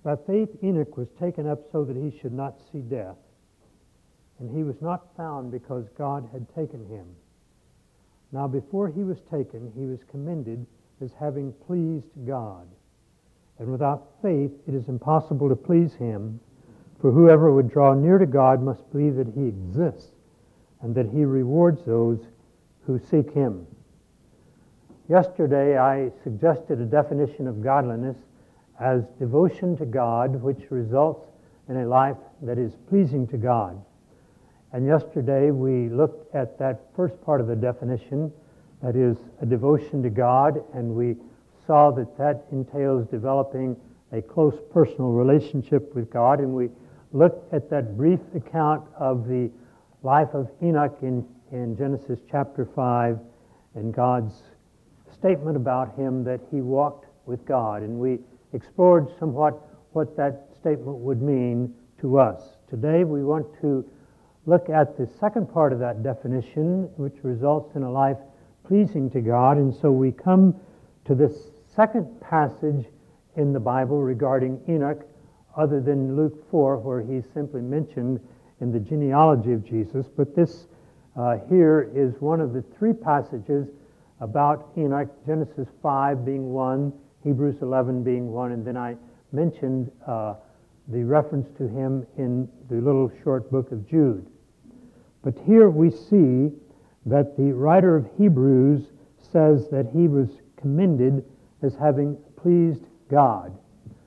By faith Enoch was taken up so that he should not see death, and he was not found because God had taken him. Now before he was taken, he was commended as having pleased God. And without faith it is impossible to please him, for whoever would draw near to God must believe that he exists, and that he rewards those who seek him. Yesterday I suggested a definition of godliness as devotion to God, which results in a life that is pleasing to God. And yesterday we looked at that first part of the definition, that is a devotion to God, and we saw that that entails developing a close personal relationship with God, and we looked at that brief account of the life of Enoch in Genesis chapter 5 and God's statement about him that he walked with God, and we explored somewhat what that statement would mean to us. Today we want to look at the second part of that definition, which results in a life pleasing to God, and so we come to this second passage in the Bible regarding Enoch, other than Luke 4, where he's simply mentioned in the genealogy of Jesus. But this here is one of the three passages about Enoch, Genesis 5 being one, Hebrews 11 being one, and then I mentioned the reference to him in the little short book of Jude. But here we see that the writer of Hebrews says that he was commended as having pleased God.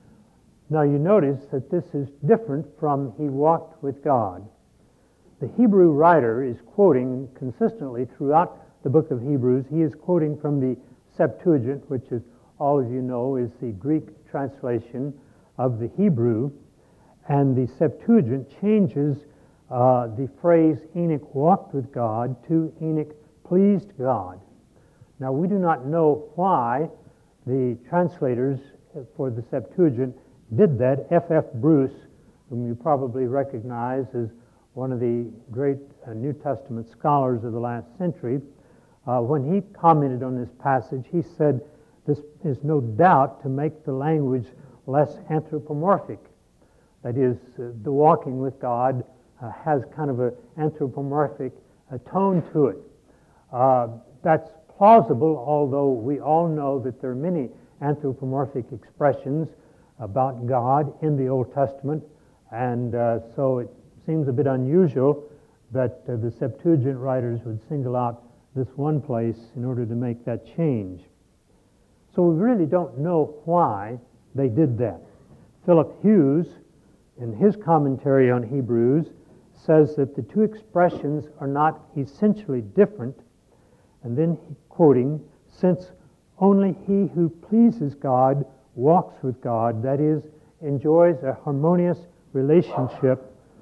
Now you notice that this is different from he walked with God. The Hebrew writer is quoting consistently throughout the book of Hebrews. He is quoting from the Septuagint, which, as all of you know, is the Greek translation of the Hebrew. And the Septuagint changes the phrase Enoch walked with God to Enoch pleased God. Now we do not know why the translators for the Septuagint did that. F.F. Bruce, whom you probably recognize as one of the great New Testament scholars of the last century, when he commented on this passage, he said, this is no doubt to make the language less anthropomorphic. That is, the walking with God has kind of an anthropomorphic tone to it. That's plausible, although we all know that there are many anthropomorphic expressions about God in the Old Testament, and so it seems a bit unusual that the Septuagint writers would single out this one place in order to make that change. So we really don't know why they did that. Philip Hughes, in his commentary on Hebrews, says that the two expressions are not essentially different, and then quoting, since only he who pleases God walks with God, that is, enjoys a relationship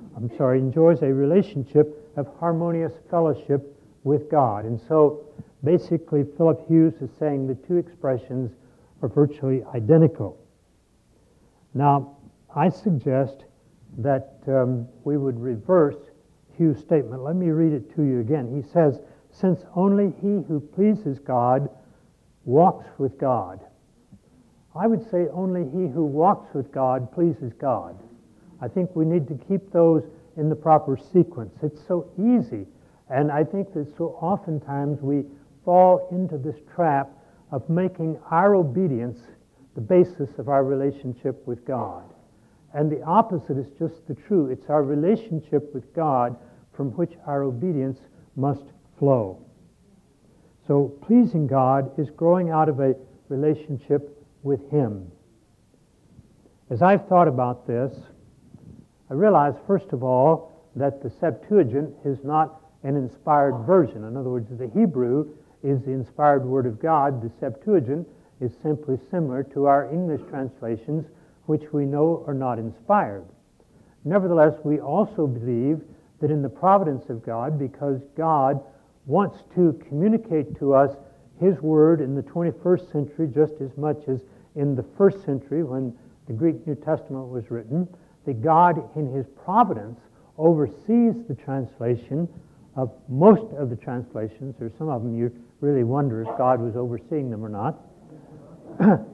of harmonious fellowship with God. And so basically Philip Hughes is saying the two expressions are virtually identical. Now, I suggest that we would reverse Hughes' statement. Let me read it to you again. He says, since only he who pleases God walks with God. I would say only he who walks with God pleases God. I think we need to keep those in the proper sequence. It's so easy, and I think that so oftentimes we fall into this trap of making our obedience the basis of our relationship with God. And the opposite is just the true. It's our relationship with God from which our obedience must flow. So pleasing God is growing out of a relationship with Him. As I've thought about this, I realize, first of all, that the Septuagint is not an inspired version. In other words, the Hebrew is the inspired Word of God. The Septuagint is simply similar to our English translations, which we know are not inspired. Nevertheless, we also believe that in the providence of God, because God wants to communicate to us His Word in the 21st century just as much as in the first century when the Greek New Testament was written, that God in His providence oversees the translation of most of the translations. There's some of them you really wonder if God was overseeing them or not.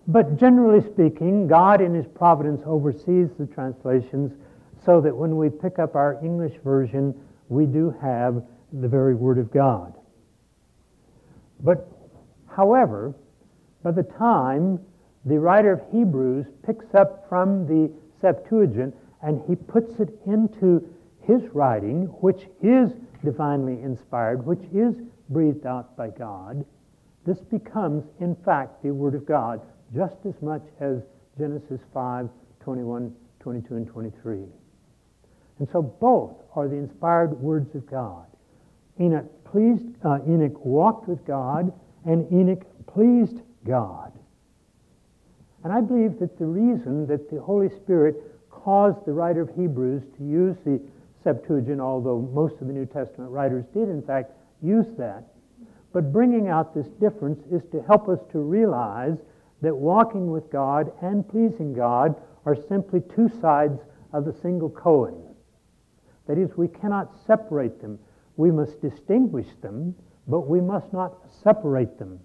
But generally speaking, God in His providence oversees the translations so that when we pick up our English version, we do have the very Word of God. But, however, by the time the writer of Hebrews picks up from the Septuagint and he puts it into his writing, which is divinely inspired, which is breathed out by God, this becomes, in fact, the Word of God, just as much as Genesis 5:21, 22, and 23. And so both are the inspired words of God. Enoch walked with God, and Enoch pleased God. And I believe that the reason that the Holy Spirit caused the writer of Hebrews to use the Septuagint, although most of the New Testament writers did in fact use that, but bringing out this difference is to help us to realize that walking with God and pleasing God are simply two sides of the single coin. That is, we cannot separate them. We must distinguish them, but we must not separate them.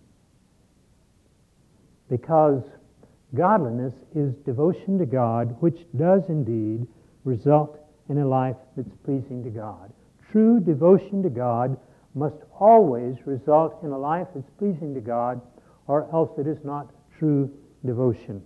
Because godliness is devotion to God, which does indeed result in a life that's pleasing to God. True devotion to God must always result in a life that's pleasing to God, or else it is not true devotion.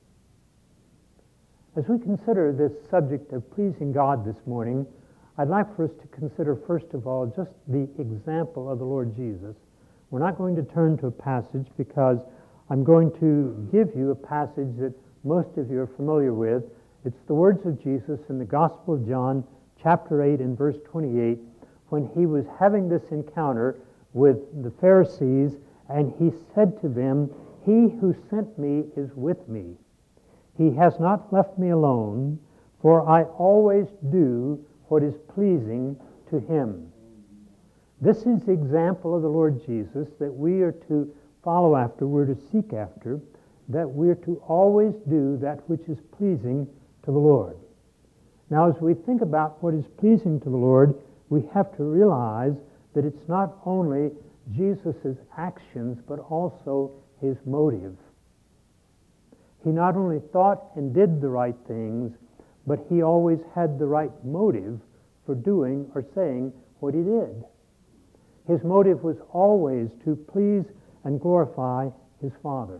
As we consider this subject of pleasing God this morning, I'd like for us to consider, first of all, just the example of the Lord Jesus. We're not going to turn to a passage because I'm going to give you a passage that most of you are familiar with. It's the words of Jesus in the Gospel of John, chapter 8 and verse 28, when he was having this encounter with the Pharisees, and he said to them, "He who sent me is with me. He has not left me alone, for I always do what is pleasing to him." This is the example of the Lord Jesus that we are to follow after, we're to seek after, that we're to always do that which is pleasing to the Lord. Now, as we think about what is pleasing to the Lord, we have to realize that it's not only Jesus' actions, but also his motive. He not only thought and did the right things, but he always had the right motive for doing or saying what he did. His motive was always to please and glorify his Father.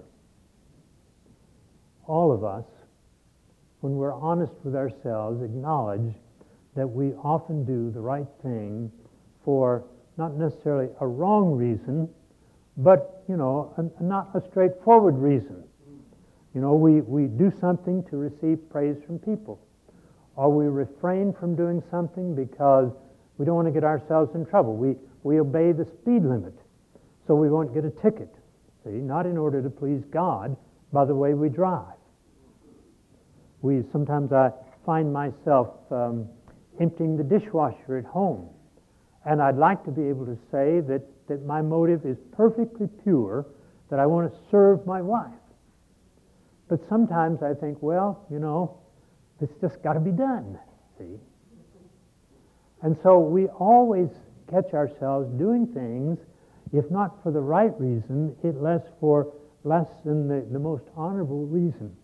All of us, when we're honest with ourselves, acknowledge that we often do the right thing for not necessarily a wrong reason, but, not a straightforward reason. We do something to receive praise from people. Or we refrain from doing something because we don't want to get ourselves in trouble. We obey the speed limit so we won't get a ticket. See, not in order to please God by the way we drive. Sometimes I find myself emptying the dishwasher at home, and I'd like to be able to say that my motive is perfectly pure, that I want to serve my wife. But sometimes I think, it's just got to be done, see? And so we always catch ourselves doing things, if not for the right reason, less than the most honorable reason.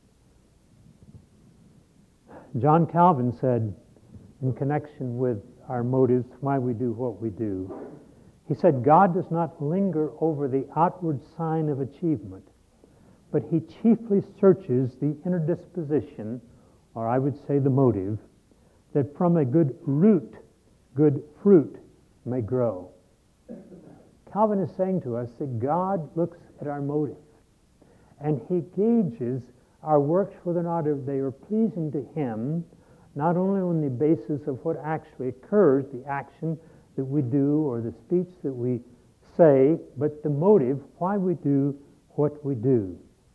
John Calvin said, in connection with our motives, why we do what we do, he said, "God does not linger over the outward sign of achievement, but he chiefly searches the inner disposition, or I would say the motive, that from a good root, good fruit may grow." Calvin is saying to us that God looks at our motive, and he gauges our works whether or not they are pleasing to him, not only on the basis of what actually occurs, the action that we do or the speech that we say, but the motive, why we do what we do.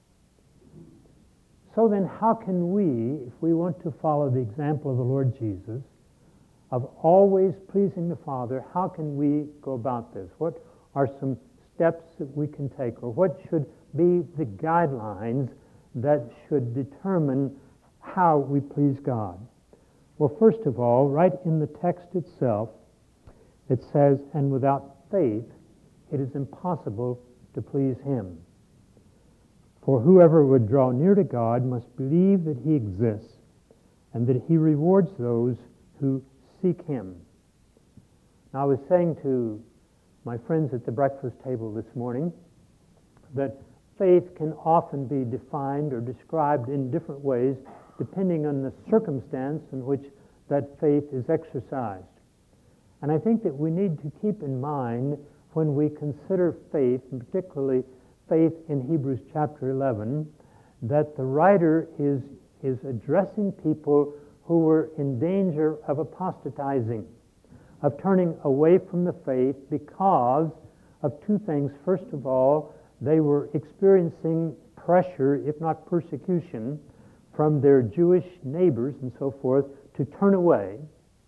So then, how can we, if we want to follow the example of the Lord Jesus, of always pleasing the Father, how can we go about this? What are some steps that we can take, or what should be the guidelines that should determine how we please God? Well, first of all, right in the text itself, it says, "And without faith, it is impossible to please him." For whoever would draw near to God must believe that he exists and that he rewards those who seek him. Now, I was saying to my friends at the breakfast table this morning that faith can often be defined or described in different ways depending on the circumstance in which that faith is exercised. And I think that we need to keep in mind when we consider faith, and particularly faith in Hebrews chapter 11, that the writer is addressing people who were in danger of apostatizing, of turning away from the faith because of two things. First of all, they were experiencing pressure, if not persecution, from their Jewish neighbors and so forth to turn away.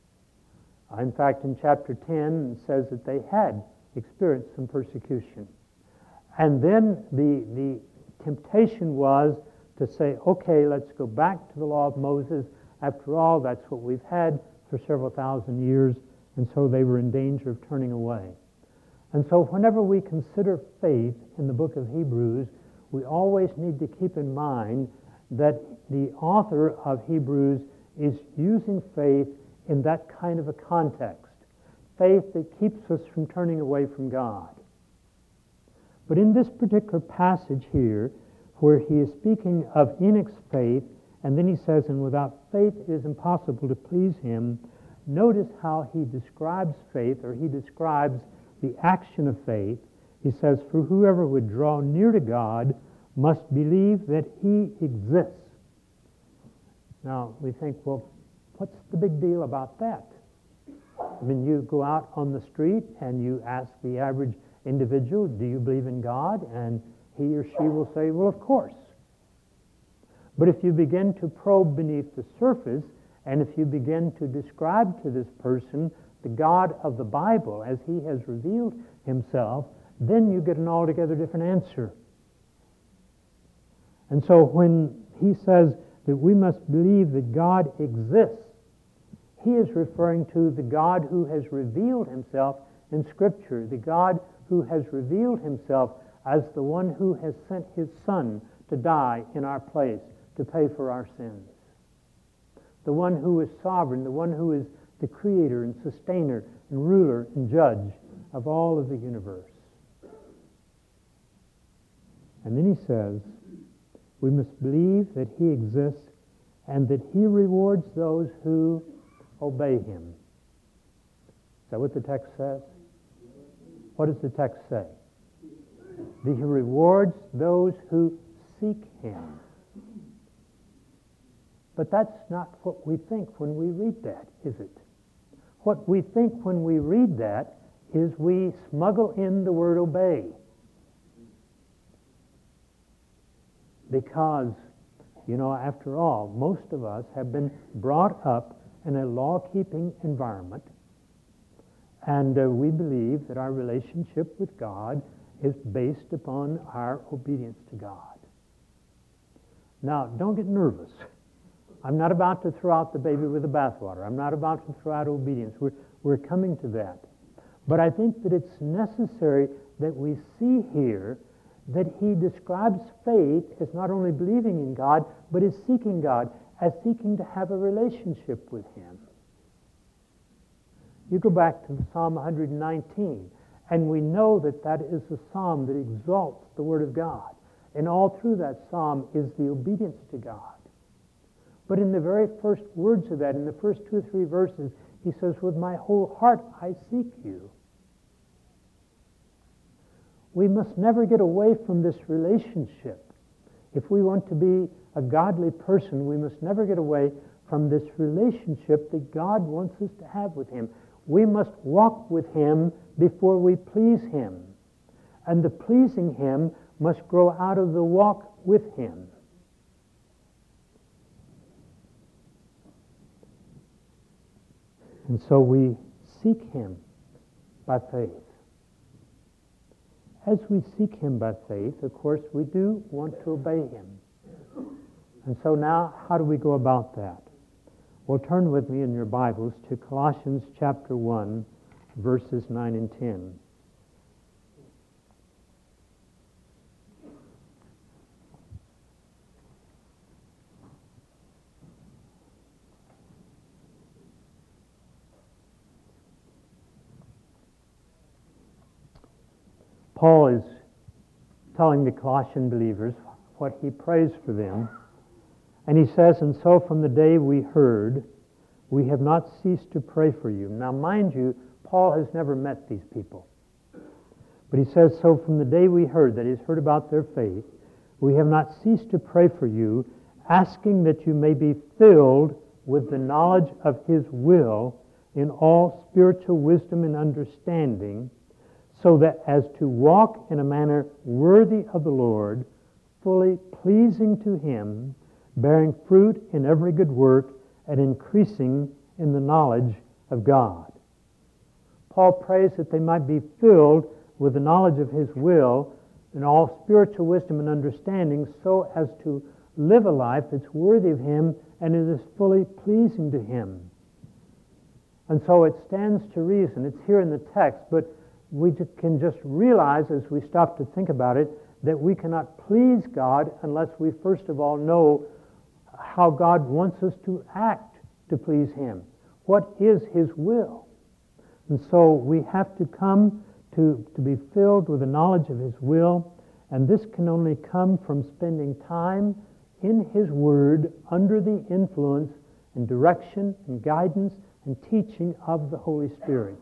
In fact, in chapter 10, it says that they had experienced some persecution. And then the temptation was to say, okay, let's go back to the law of Moses. After all, that's what we've had for several thousand years, and so they were in danger of turning away. And so whenever we consider faith in the book of Hebrews, we always need to keep in mind that the author of Hebrews is using faith in that kind of a context, faith that keeps us from turning away from God. But in this particular passage here, where he is speaking of Enoch's faith, and then he says, and without faith it is impossible to please him, notice how he describes faith, or he describes the action of faith. He says, for whoever would draw near to God must believe that he exists. Now, we think, well, what's the big deal about that? I mean, you go out on the street and you ask the average individual, do you believe in God? And he or she will say, well, of course. But if you begin to probe beneath the surface, and if you begin to describe to this person the God of the Bible as he has revealed himself, then you get an altogether different answer. And so when he says that we must believe that God exists, he is referring to the God who has revealed himself in Scripture, the God who has revealed himself as the one who has sent his Son to die in our place, to pay for our sins. The one who is sovereign, the one who is the creator and sustainer and ruler and judge of all of the universe. And then he says, we must believe that he exists and that he rewards those who obey him. Is that what the text says? What does the text say? That he rewards those who seek him. But that's not what we think when we read that, is it? What we think when we read that is we smuggle in the word obey. Because, after all, most of us have been brought up in a law-keeping environment, and we believe that our relationship with God is based upon our obedience to God. Now, don't get nervous. I'm not about to throw out the baby with the bathwater. I'm not about to throw out obedience. We're coming to that. But I think that it's necessary that we see here that he describes faith as not only believing in God, but as seeking God, as seeking to have a relationship with him. You go back to Psalm 119, and we know that that is the psalm that exalts the Word of God. And all through that psalm is the obedience to God. But in the very first words of that, in the first 2 or 3 verses, he says, with my whole heart I seek you. We must never get away from this relationship. If we want to be a godly person, we must never get away from this relationship that God wants us to have with him. We must walk with him before we please him. And the pleasing him must grow out of the walk with him. And so we seek him by faith. As we seek him by faith, of course, we do want to obey him. And so now, how do we go about that? Well, turn with me in your Bibles to Colossians chapter 1, verses 9 and 10. Paul is telling the Colossian believers what he prays for them. And he says, and so from the day we heard, we have not ceased to pray for you. Now, mind you, Paul has never met these people. But he says, so from the day we heard, that is, heard about their faith, we have not ceased to pray for you, asking that you may be filled with the knowledge of his will in all spiritual wisdom and understanding, so that as to walk in a manner worthy of the Lord, fully pleasing to him, bearing fruit in every good work, and increasing in the knowledge of God. Paul prays that they might be filled with the knowledge of his will in all spiritual wisdom and understanding, so as to live a life that's worthy of him and it is fully pleasing to him. And so it stands to reason, it's here in the text, but we can just realize as we stop to think about it that we cannot please God unless we first of all know how God wants us to act to please him. What is his will? And so we have to come to be filled with the knowledge of his will, and this can only come from spending time in his word under the influence and direction and guidance and teaching of the Holy Spirit.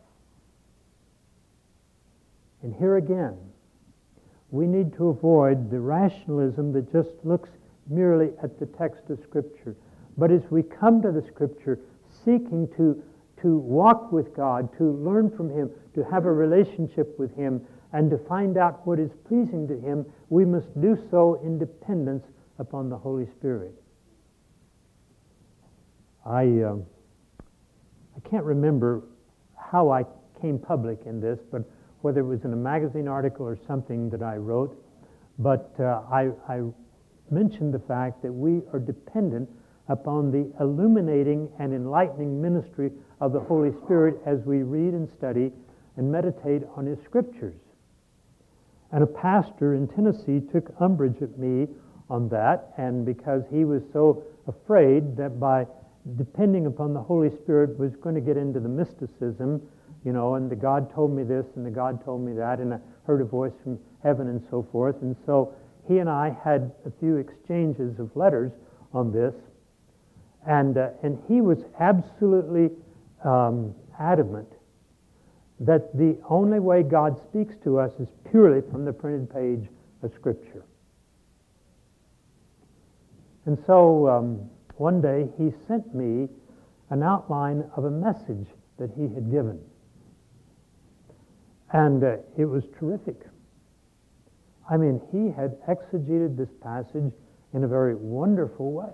And here again, we need to avoid the rationalism that just looks merely at the text of Scripture. But as we come to the Scripture seeking to walk with God, to learn from him, to have a relationship with him, and to find out what is pleasing to him, we must do so in dependence upon the Holy Spirit. I can't remember how I came public in this, but whether it was in a magazine article or something that I wrote, but I mentioned the fact that we are dependent upon the illuminating and enlightening ministry of the Holy Spirit as we read and study and meditate on his scriptures. And a pastor in Tennessee took umbrage at me on that, and because he was so afraid that by depending upon the Holy Spirit was going to get into the mysticism, and the God told me this and the God told me that, and I heard a voice from heaven and so forth. And so he and I had a few exchanges of letters on this, and he was absolutely adamant that the only way God speaks to us is purely from the printed page of Scripture. And so one day he sent me an outline of a message that he had given. And it was terrific. I mean, he had exegeted this passage in a very wonderful way.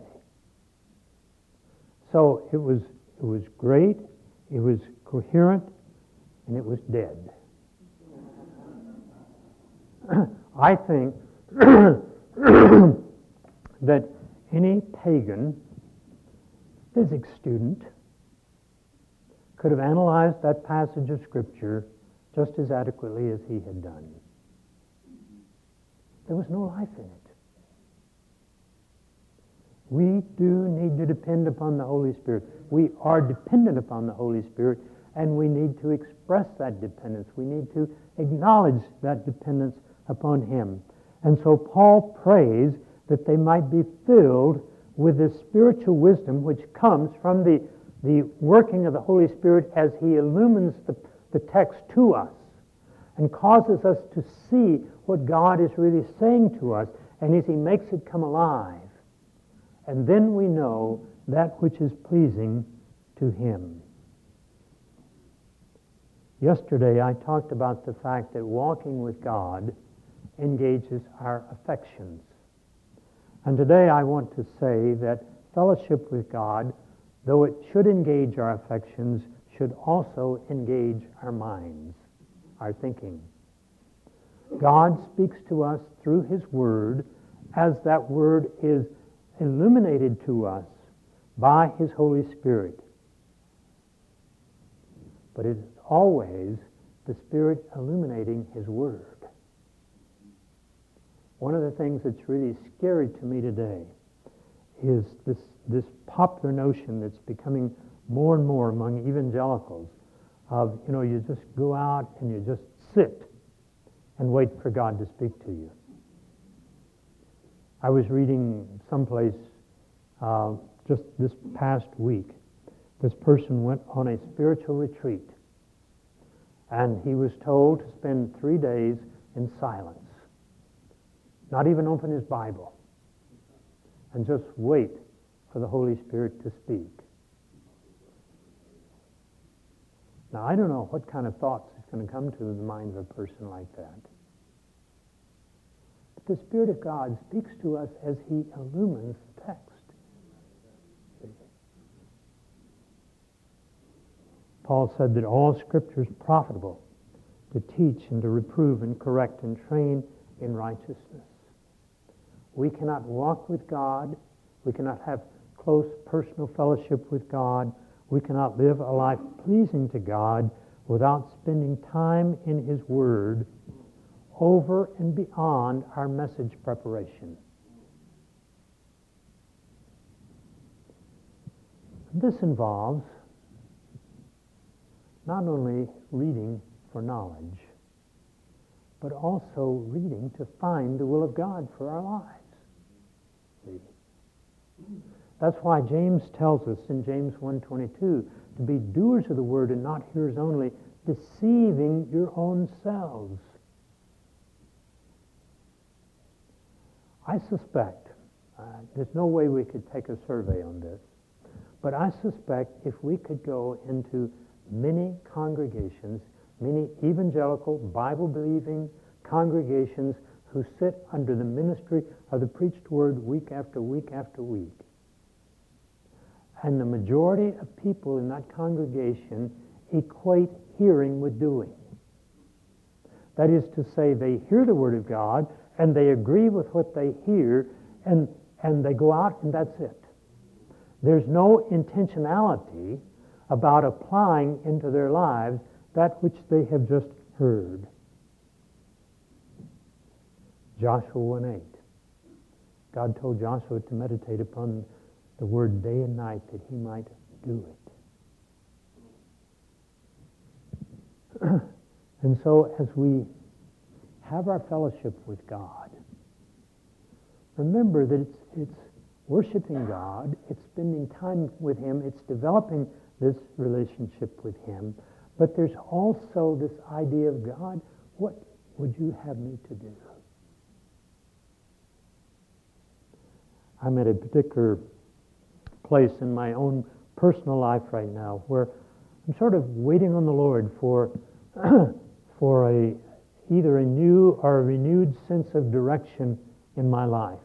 So it was great, it was coherent, and it was dead. I think that any pagan physics student could have analyzed that passage of Scripture just as adequately as he had done. There was no life in it. We do need to depend upon the Holy Spirit. We are dependent upon the Holy Spirit, and we need to express that dependence. We need to acknowledge that dependence upon him. And so Paul prays that they might be filled with the spiritual wisdom which comes from the working of the Holy Spirit as he illumines the text to us and causes us to see what God is really saying to us, and as he makes it come alive. And then we know that which is pleasing to him. Yesterday I talked about the fact that walking with God engages our affections. And today I want to say that fellowship with God, though it should engage our affections, should also engage our minds, our thinking. God speaks to us through his word as that word is illuminated to us by his Holy Spirit. But it is always the Spirit illuminating his word. One of the things that's really scary to me today is this popular notion that's becoming more and more among evangelicals of, you just go out and you just sit and wait for God to speak to you. I was reading someplace just this past week. This person went on a spiritual retreat, and he was told to spend 3 days in silence, not even open his Bible, and just wait for the Holy Spirit to speak. Now, I don't know what kind of thoughts is going to come to the mind of a person like that. But the Spirit of God speaks to us as He illumines the text. See? Paul said that all Scripture is profitable to teach and to reprove and correct and train in righteousness. We cannot walk with God. We cannot have close personal fellowship with God. We cannot live a life pleasing to God without spending time in His Word over and beyond our message preparation. This involves not only reading for knowledge, but also reading to find the will of God for our lives. See? That's why James tells us in James 1:22 to be doers of the word and not hearers only, deceiving your own selves. I suspect, there's no way we could take a survey on this, but I suspect if we could go into many congregations, many evangelical, Bible-believing congregations who sit under the ministry of the preached word week after week after week, and the majority of people in that congregation equate hearing with doing. That is to say, they hear the Word of God, and they agree with what they hear, and they go out, and that's it. There's no intentionality about applying into their lives that which they have just heard. Joshua 1:8. God told Joshua to meditate upon the word day and night that he might do it. And so as we have our fellowship with God, remember that it's worshiping God, it's spending time with Him, it's developing this relationship with Him, but there's also this idea of God, what would you have me to do? I'm at a particular place in my own personal life right now where I'm sort of waiting on the Lord for either a new or a renewed sense of direction in my life.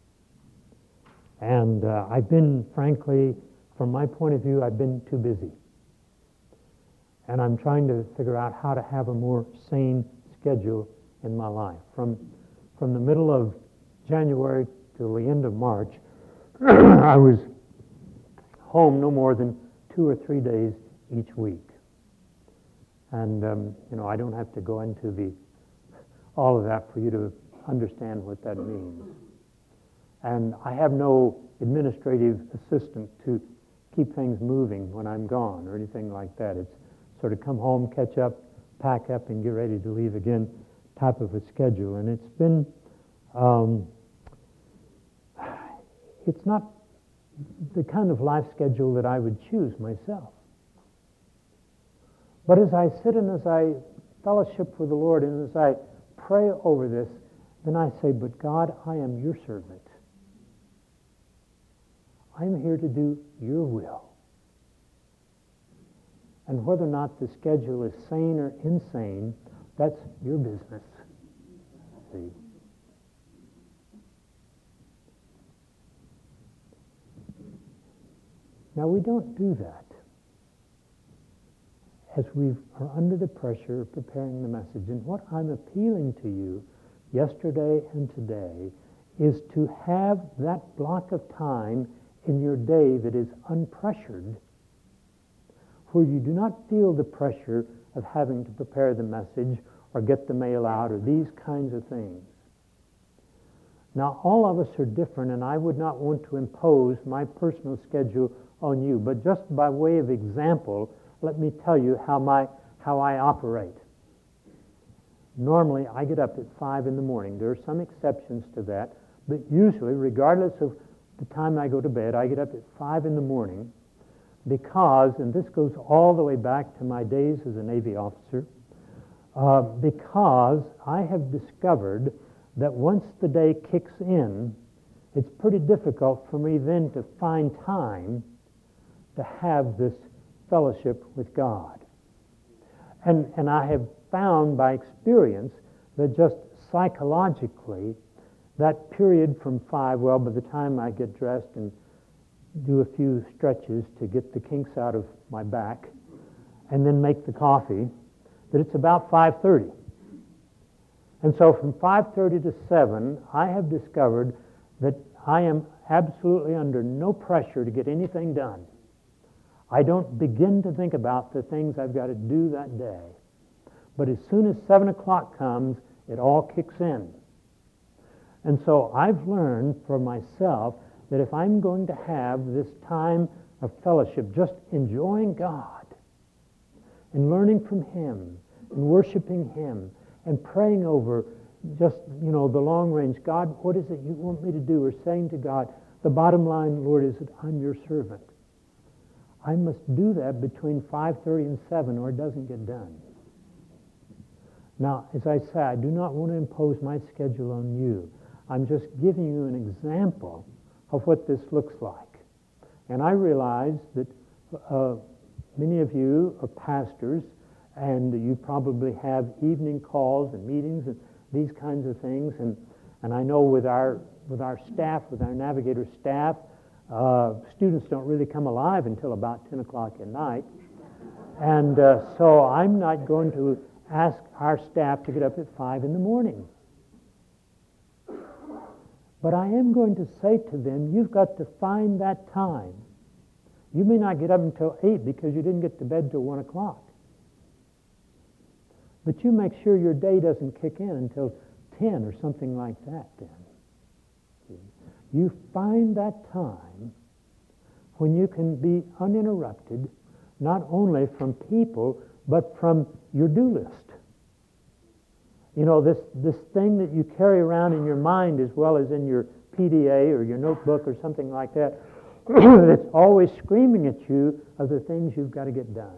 And I've been, frankly, from my point of view, I've been too busy. And I'm trying to figure out how to have a more sane schedule in my life. From the middle of January till the end of March, I was home no more than 2 or 3 days each week. And, I don't have to go into all of that for you to understand what that means. And I have no administrative assistant to keep things moving when I'm gone or anything like that. It's sort of come home, catch up, pack up, and get ready to leave again type of a schedule. And it's been, it's not the kind of life schedule that I would choose myself. But as I sit and as I fellowship with the Lord and as I pray over this, then I say, but God, I am your servant. I'm here to do your will. And whether or not the schedule is sane or insane, that's your business. See? Now, we don't do that as we are under the pressure of preparing the message. And what I'm appealing to you yesterday and today is to have that block of time in your day that is unpressured, where you do not feel the pressure of having to prepare the message or get the mail out or these kinds of things. Now, all of us are different, and I would not want to impose my personal schedule on you, but just by way of example, let me tell you how I operate. normally I get up at 5 in the morning. There are some exceptions to that, but usually, regardless of the time I go to bed, I get up at 5 in the morning because, and this goes all the way back to my days as a Navy officer, because I have discovered that once the day kicks in, it's pretty difficult for me then to find time to have this fellowship with God. And I have found by experience that just psychologically, that period from 5, well, by the time I get dressed and do a few stretches to get the kinks out of my back, and then make the coffee, that it's about 5:30. And so from 5:30 to 7, I have discovered that I am absolutely under no pressure to get anything done. I don't begin to think about the things I've got to do that day. But as soon as 7 o'clock comes, it all kicks in. And so I've learned for myself that if I'm going to have this time of fellowship, just enjoying God and learning from Him and worshiping Him and praying over just, the long range, God, what is it you want me to do? Or saying to God, the bottom line, Lord, is that I'm your servant. I must do that between 5:30 and 7 or it doesn't get done. Now, as I say, I do not want to impose my schedule on you. I'm just giving you an example of what this looks like. And I realize that many of you are pastors, and you probably have evening calls and meetings and these kinds of things. And I know with our staff, with our Navigator staff, students don't really come alive until about 10 o'clock at night. And so I'm not going to ask our staff to get up at 5 in the morning. But I am going to say to them, you've got to find that time. You may not get up until 8 because you didn't get to bed till 1 o'clock. But you make sure your day doesn't kick in until 10 or something like that then. You find that time when you can be uninterrupted, not only from people, but from your do list. This thing that you carry around in your mind as well as in your PDA or your notebook or something like that, it's always screaming at you of the things you've got to get done.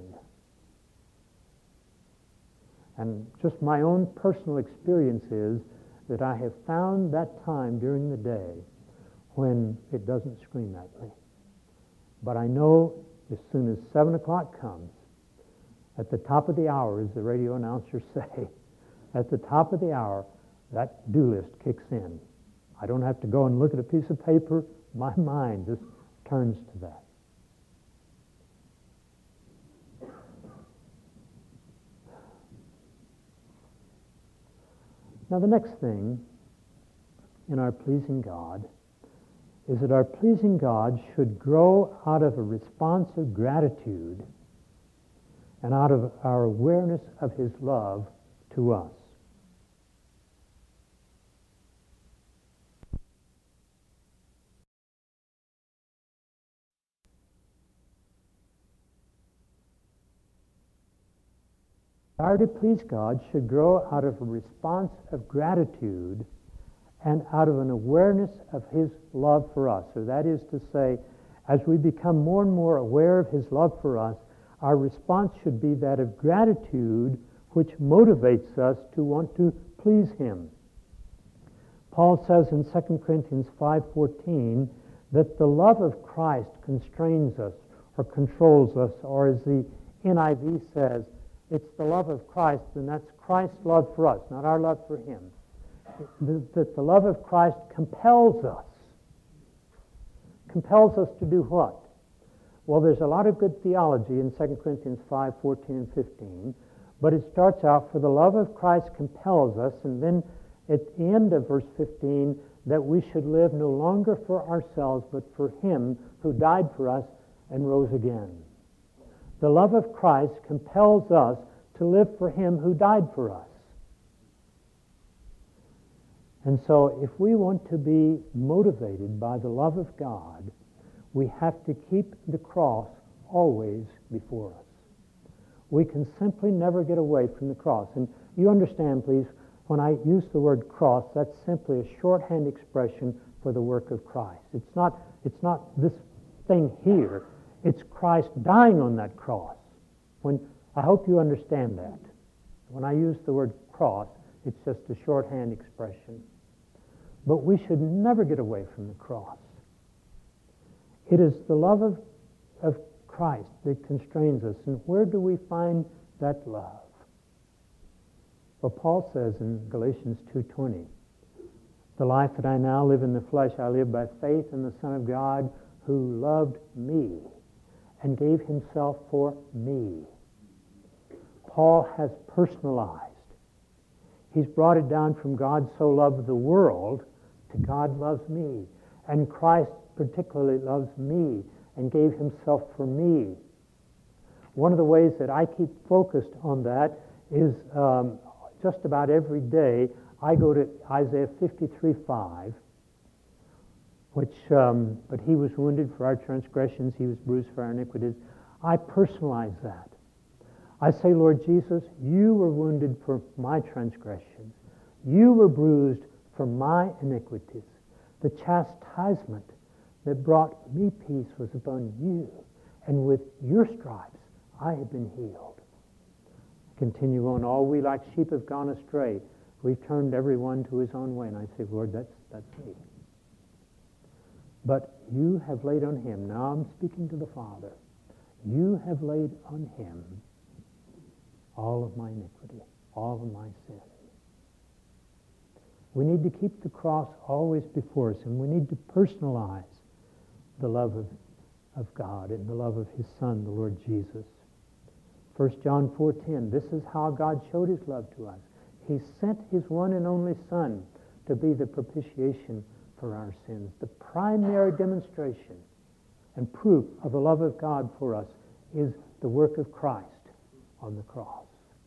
And just my own personal experience is that I have found that time during the day when it doesn't scream at me. But I know as soon as 7 o'clock comes, at the top of the hour, as the radio announcers say, at the top of the hour, that do list kicks in. I don't have to go and look at a piece of paper. My mind just turns to that. Now, the next thing in our pleasing God is that our pleasing God should grow out of a response of gratitude and out of our awareness of His love to us. Our to please God should grow out of a response of gratitude and out of an awareness of His love for us. So that is to say, as we become more and more aware of His love for us, our response should be that of gratitude, which motivates us to want to please Him. Paul says in 2 Corinthians 5:14 that the love of Christ constrains us or controls us, or as the NIV says, it's the love of Christ, and that's Christ's love for us, not our love for Him. That the love of Christ compels us. Compels us to do what? Well, there's a lot of good theology in 2 Corinthians 5:14 and 15, but it starts out, for the love of Christ compels us, and then at the end of verse 15, that we should live no longer for ourselves, but for Him who died for us and rose again. The love of Christ compels us to live for Him who died for us. And so if we want to be motivated by the love of God, we have to keep the cross always before us. We can simply never get away from the cross. And You understand, please, when I use the word cross, that's simply a shorthand expression for the work of Christ. It's not this thing here. It's Christ dying on that cross. I hope you understand that. When I use the word cross, it's just a shorthand expression. But we should never get away from the cross. It is the love of Christ that constrains us. And where do we find that love? Well, Paul says in Galatians 2:20, the life that I now live in the flesh, I live by faith in the Son of God who loved me and gave himself for me. Paul has personalized. He's brought it down from God so loved the world to God loves me. And Christ particularly loves me and gave himself for me. One of the ways that I keep focused on that is just about every day I go to Isaiah 53:5, which, but he was wounded for our transgressions, he was bruised for our iniquities. I personalize that. I say, Lord Jesus, you were wounded for my transgressions. You were bruised for my iniquities. The chastisement that brought me peace was upon you, and with your stripes I have been healed. Continue on. All we like sheep have gone astray. We've turned every one to his own way. And I say, Lord, that's me. But you have laid on him. Now I'm speaking to the Father. You have laid on him all of my iniquity, all of my sin. We need to keep the cross always before us, and we need to personalize the love of God and the love of his Son, the Lord Jesus. 1 John 4:10, this is how God showed his love to us. He sent his one and only Son to be the propitiation for our sins. The primary demonstration and proof of the love of God for us is the work of Christ on the cross.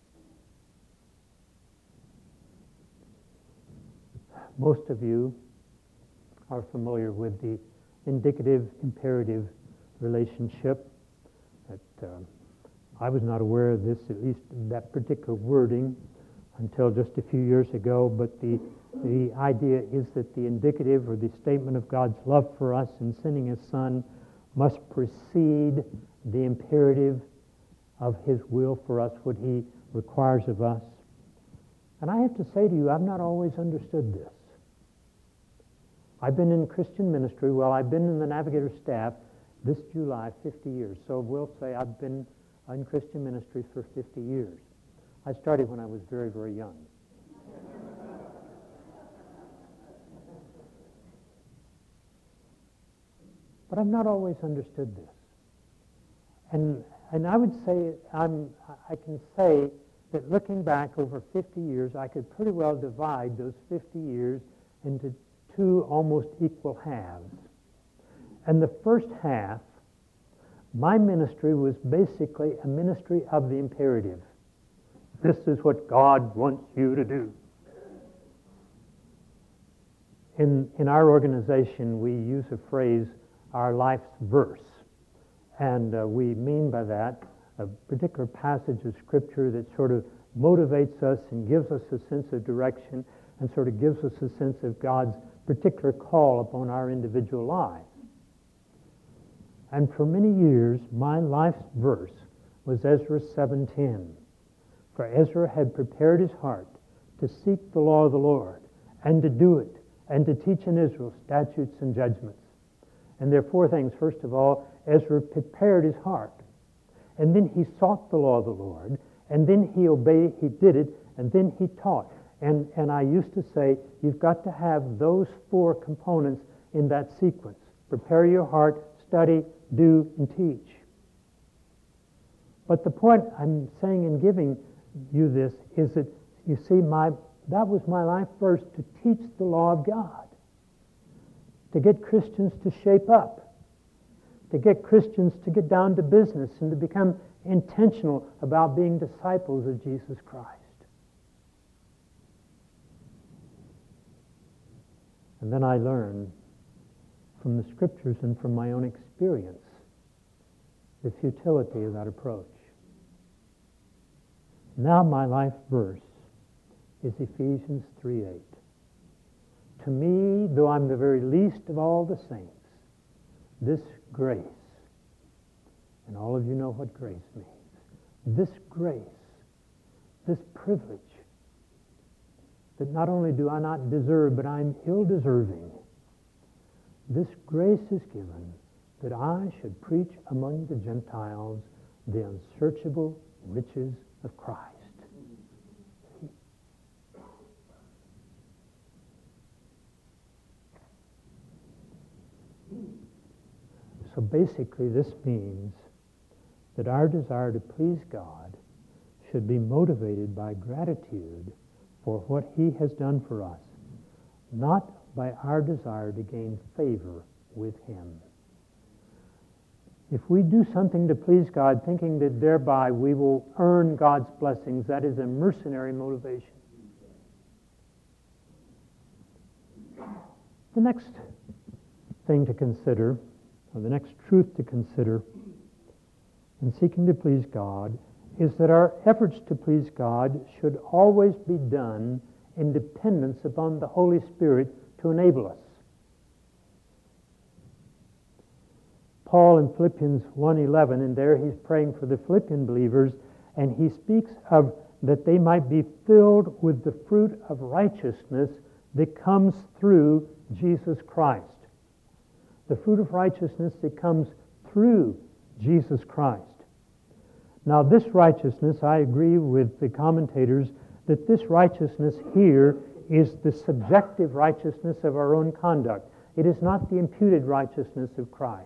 Most of you are familiar with the indicative-imperative relationship. That I was not aware of this, at least that particular wording, until just a few years ago, but the idea is that the indicative or the statement of God's love for us in sending his Son must precede the imperative of his will for us, what he requires of us. And I have to say to you, I've not always understood this. I've been in Christian ministry, I've been in the Navigator staff this July 50 years. So we'll say I've been in Christian ministry for 50 years. I started when I was very, very young. But I've not always understood this. And I would say, I can say that looking back over 50 years, I could pretty well divide those 50 years into two almost equal halves. And the first half, my ministry was basically a ministry of the imperative. This is what God wants you to do. In our organization, we use a phrase, our life's verse. And we mean by that a particular passage of Scripture that sort of motivates us and gives us a sense of direction and sort of gives us a sense of God's particular call upon our individual lives. And for many years, my life's verse was Ezra 7:10. For Ezra had prepared his heart to seek the law of the Lord and to do it and to teach in Israel statutes and judgments. And there are four things. First of all, Ezra prepared his heart. And then he sought the law of the Lord. And then he obeyed, he did it, and then he taught. And I used to say, you've got to have those four components in that sequence. Prepare your heart, study, do, and teach. But the point I'm saying in giving you this is that, you see, that was my life verse, to teach the law of God. To get Christians to shape up. To get Christians to get down to business and to become intentional about being disciples of Jesus Christ. And then I learned from the Scriptures and from my own experience the futility of that approach. Now my life verse is Ephesians 3:8. To me, though I'm the very least of all the saints, this grace, and all of you know what grace means, this grace, this privilege, that not only do I not deserve, but I'm ill-deserving, this grace is given that I should preach among the Gentiles the unsearchable riches of Christ. So basically this means that our desire to please God should be motivated by gratitude for what He has done for us, not by our desire to gain favor with Him. If we do something to please God thinking that thereby we will earn God's blessings, that is a mercenary motivation. The next thing to consider, or the next truth to consider in seeking to please God, is that our efforts to please God should always be done in dependence upon the Holy Spirit to enable us. Paul in Philippians 1:11, and there he's praying for the Philippian believers, and he speaks of that they might be filled with the fruit of righteousness that comes through Jesus Christ. The fruit of righteousness that comes through Jesus Christ. Now this righteousness, I agree with the commentators that this righteousness here is the subjective righteousness of our own conduct. It is not the imputed righteousness of Christ.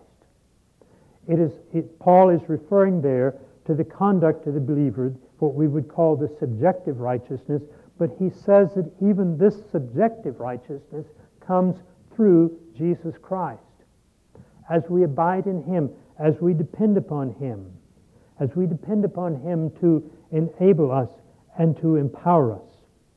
Paul is referring there to the conduct of the believer, what we would call the subjective righteousness, but he says that even this subjective righteousness comes through Jesus Christ. As we abide in Him, as we depend upon Him to enable us and to empower us.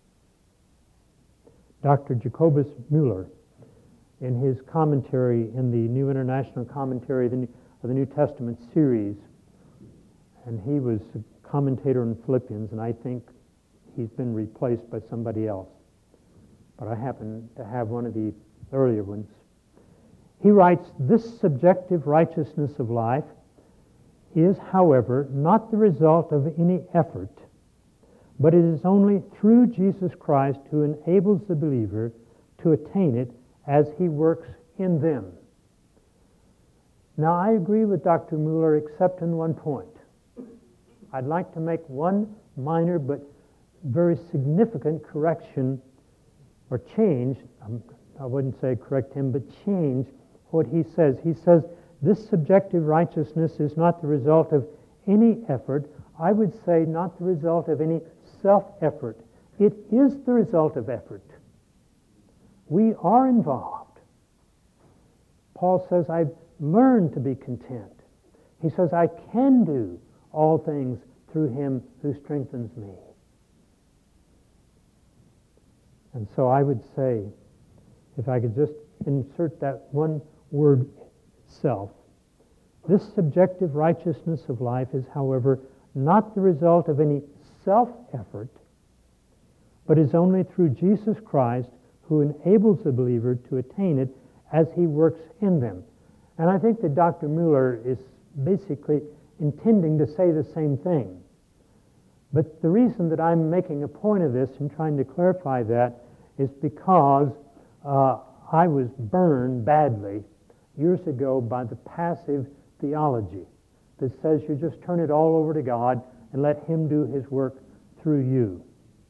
Dr. Jacobus Mueller, in his commentary in the New International Commentary of the New Testament series, and he was a commentator in Philippians, and I think he's been replaced by somebody else, but I happen to have one of the earlier ones. He writes, this subjective righteousness of life is, however, not the result of any effort, but it is only through Jesus Christ who enables the believer to attain it as He works in them. Now, I agree with Dr. Mueller except in one point. I'd like to make one minor but very significant correction or change. I wouldn't say correct him, but change what he says. He says, this subjective righteousness is not the result of any effort. I would say not the result of any self-effort. It is the result of effort. We are involved. Paul says, I've learned to be content. He says, I can do all things through Him who strengthens me. And so I would say, if I could just insert that one word, self. This subjective righteousness of life is, however, not the result of any self-effort, but is only through Jesus Christ who enables the believer to attain it as He works in them. And I think that Dr. Mueller is basically intending to say the same thing. But the reason that I'm making a point of this and trying to clarify that is because I was burned badly years ago by the passive theology that says you just turn it all over to God and let Him do His work through you.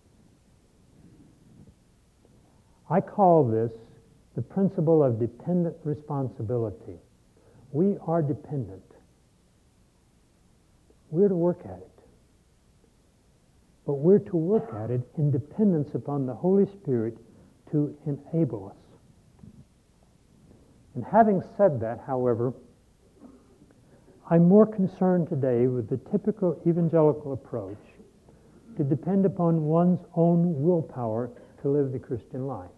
I call this the principle of dependent responsibility. We are dependent. We're to work at it. But we're to work at it in dependence upon the Holy Spirit to enable us. And having said that, however, I'm more concerned today with the typical evangelical approach to depend upon one's own willpower to live the Christian life.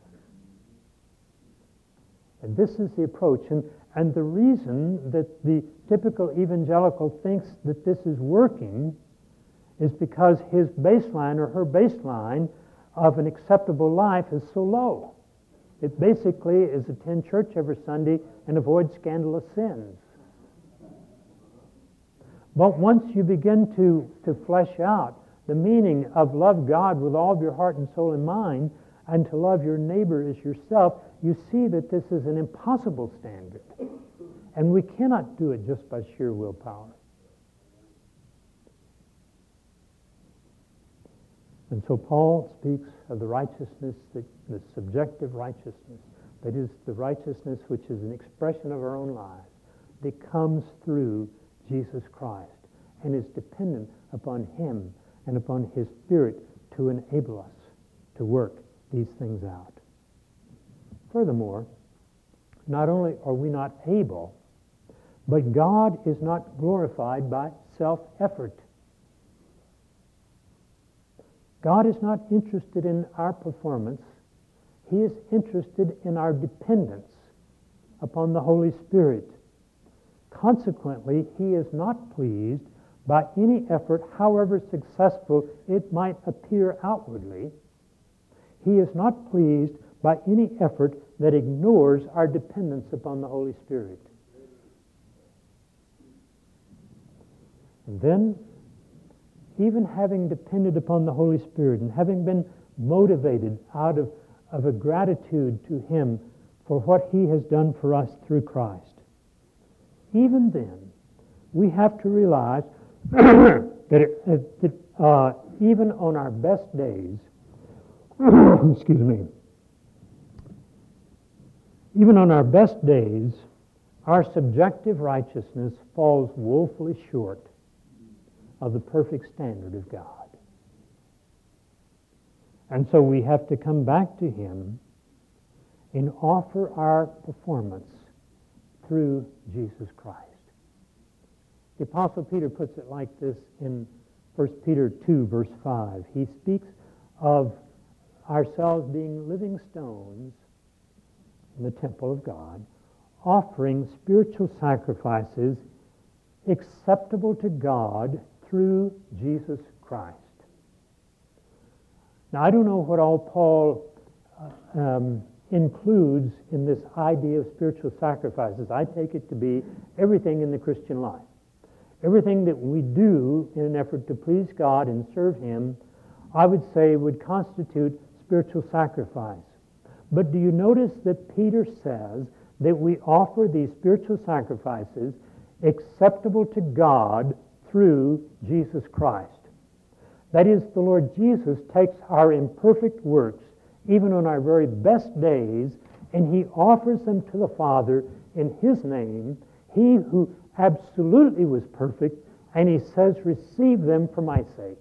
And this is the approach. And the reason that the typical evangelical thinks that this is working is because his baseline or her baseline of an acceptable life is so low. It basically is attend church every Sunday and avoid scandalous sins. But once you begin to flesh out the meaning of love God with all of your heart and soul and mind, and to love your neighbor as yourself, you see that this is an impossible standard. And we cannot do it just by sheer willpower. And so Paul speaks of the righteousness, the subjective righteousness, that is the righteousness which is an expression of our own lives, that comes through Jesus Christ and is dependent upon Him and upon His Spirit to enable us to work these things out. Furthermore, not only are we not able, but God is not glorified by self-effort. God is not interested in our performance. He is interested in our dependence upon the Holy Spirit. Consequently, He is not pleased by any effort, however successful it might appear outwardly. He is not pleased by any effort that ignores our dependence upon the Holy Spirit. And then, even having depended upon the Holy Spirit and having been motivated out of a gratitude to Him for what He has done for us through Christ, even then, we have to realize that even on our best days, excuse me, even on our best days, our subjective righteousness falls woefully short of the perfect standard of God. And so we have to come back to Him and offer our performance through Jesus Christ. The Apostle Peter puts it like this in 1 Peter 2, verse 5. He speaks of ourselves being living stones in the temple of God, offering spiritual sacrifices acceptable to God through Jesus Christ. Now, I don't know what all Paul includes in this idea of spiritual sacrifices. I take it to be everything in the Christian life. Everything that we do in an effort to please God and serve Him, I would say would constitute spiritual sacrifice. But do you notice that Peter says that we offer these spiritual sacrifices acceptable to God through Jesus Christ? That is, the Lord Jesus takes our imperfect works, even on our very best days, and He offers them to the Father in His name, He who absolutely was perfect, and He says, receive them for my sake.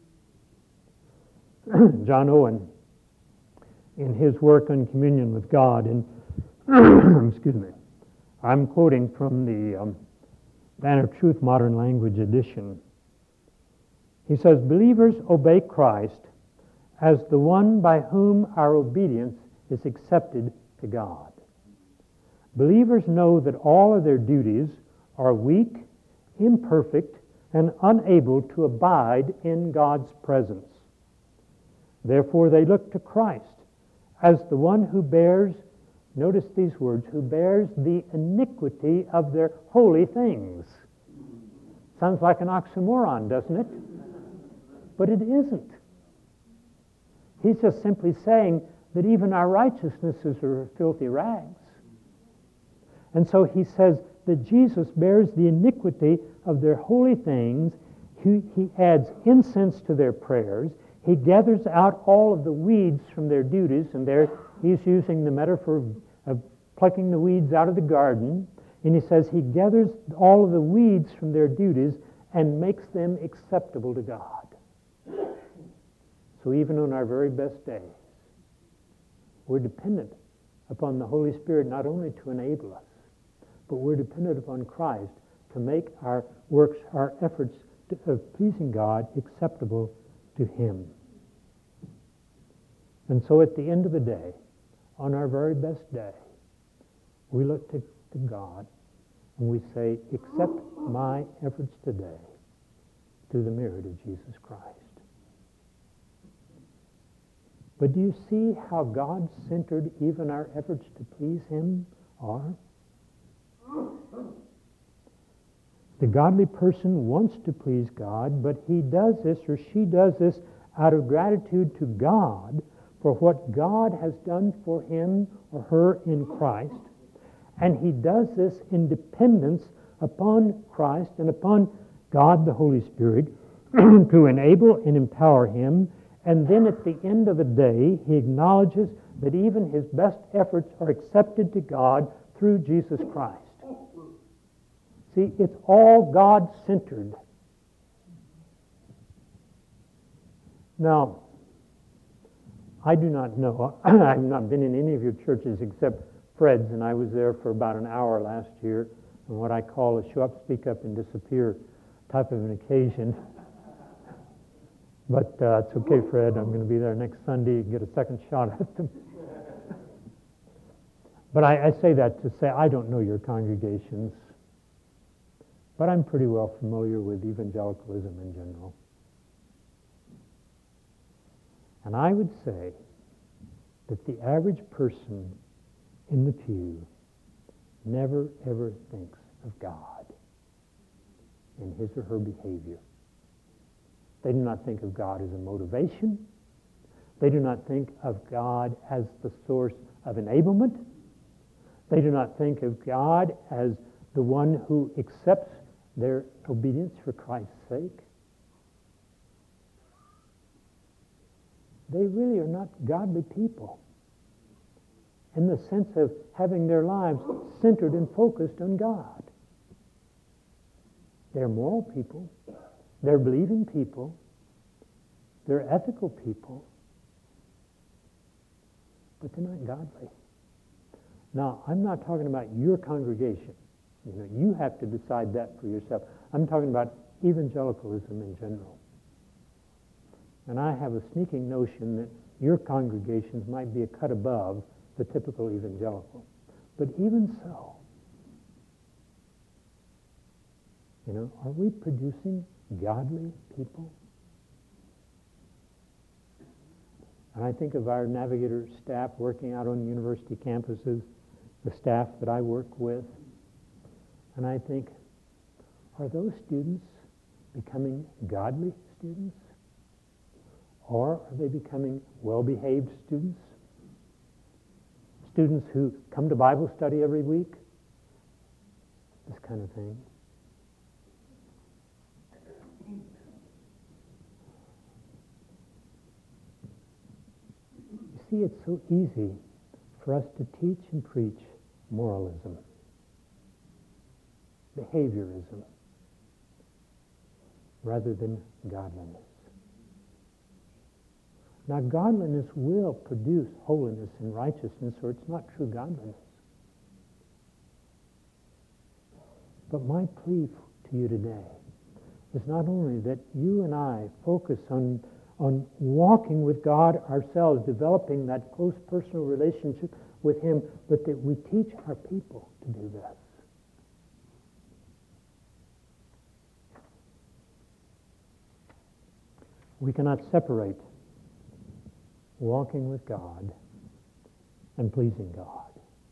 John Owen, in his work on communion with God, and excuse me, I'm quoting from the Banner of Truth Modern Language Edition. He says, believers obey Christ as the one by whom our obedience is accepted to God. Believers know that all of their duties are weak, imperfect, and unable to abide in God's presence. Therefore, they look to Christ as the one who bears, notice these words, who bears the iniquity of their holy things. Sounds like an oxymoron, doesn't it? But it isn't. He's just simply saying that even our righteousnesses are filthy rags. And so he says that Jesus bears the iniquity of their holy things. He adds incense to their prayers. He gathers out all of the weeds from their duties, and there he's using the metaphor of plucking the weeds out of the garden. And he says he gathers all of the weeds from their duties and makes them acceptable to God. So even on our very best days, we're dependent upon the Holy Spirit not only to enable us, but we're dependent upon Christ to make our works, our efforts of pleasing God acceptable to Him. And so at the end of the day, on our very best day, we look to God and we say, accept my efforts today through the merit of Jesus Christ. But do you see how God-centered even our efforts to please Him are? The godly person wants to please God, but he does this or she does this out of gratitude to God for what God has done for him or her in Christ. And he does this in dependence upon Christ and upon God the Holy Spirit to enable and empower him. And then at the end of the day, he acknowledges that even his best efforts are accepted to God through Jesus Christ. See, it's all God-centered. Now, I do not know. I've not been in any of your churches except Fred's, and I was there for about an hour last year on what I call a show up, speak up, and disappear type of an occasion. But it's okay, Fred. I'm going to be there next Sunday and get a second shot at them. But I say that to say I don't know your congregations, but I'm pretty well familiar with evangelicalism in general. And I would say that the average person in the pew never, ever thinks of God in his or her behavior. They do not think of God as a motivation. They do not think of God as the source of enablement. They do not think of God as the one who accepts their obedience for Christ's sake. They really are not godly people in the sense of having their lives centered and focused on God. They're moral people. They're believing people. They're ethical people. But they're not godly. Now, I'm not talking about your congregation. You have to decide that for yourself. I'm talking about evangelicalism in general. And I have a sneaking notion that your congregations might be a cut above the typical evangelical. But even so, are we producing godly people? And I think of our Navigator staff working out on university campuses, the staff that I work with, and I think, are those students becoming godly students? Or are they becoming well-behaved students? Students who come to Bible study every week? This kind of thing. You see, it's so easy for us to teach and preach moralism, behaviorism, rather than godliness. Now, godliness will produce holiness and righteousness, or it's not true godliness. But my plea to you today is not only that you and I focus on walking with God ourselves, developing that close personal relationship with Him, but that we teach our people to do this. We cannot separate walking with God and pleasing God.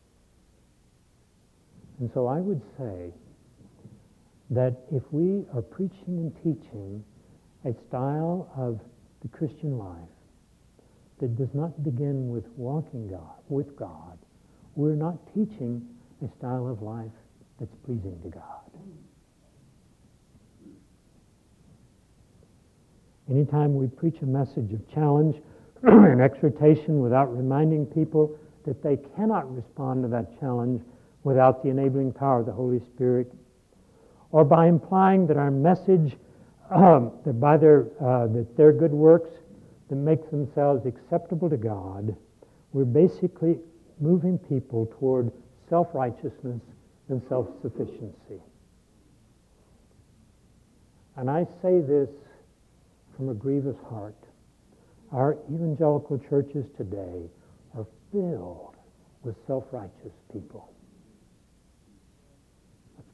And so I would say that if we are preaching and teaching a style of the Christian life that does not begin with walking with God, we're not teaching a style of life that's pleasing to God. Anytime we preach a message of challenge and exhortation without reminding people that they cannot respond to that challenge without the enabling power of the Holy Spirit, or by implying that our message, that by their good works that make themselves acceptable to God, we're basically moving people toward self-righteousness and self-sufficiency. And I say this from a grievous heart. Our evangelical churches today are filled with self-righteous people. Let's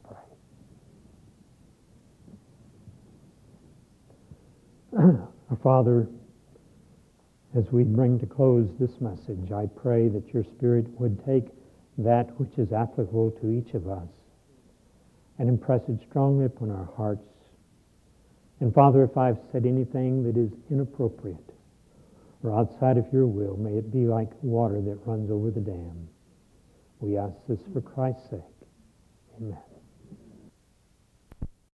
pray. Our Father As we bring to close this message, I pray that your Spirit would take that which is applicable to each of us and impress it strongly upon our hearts. And Father, if I've said anything that is inappropriate or outside of your will, may it be like water that runs over the dam. We ask this for Christ's sake. Amen.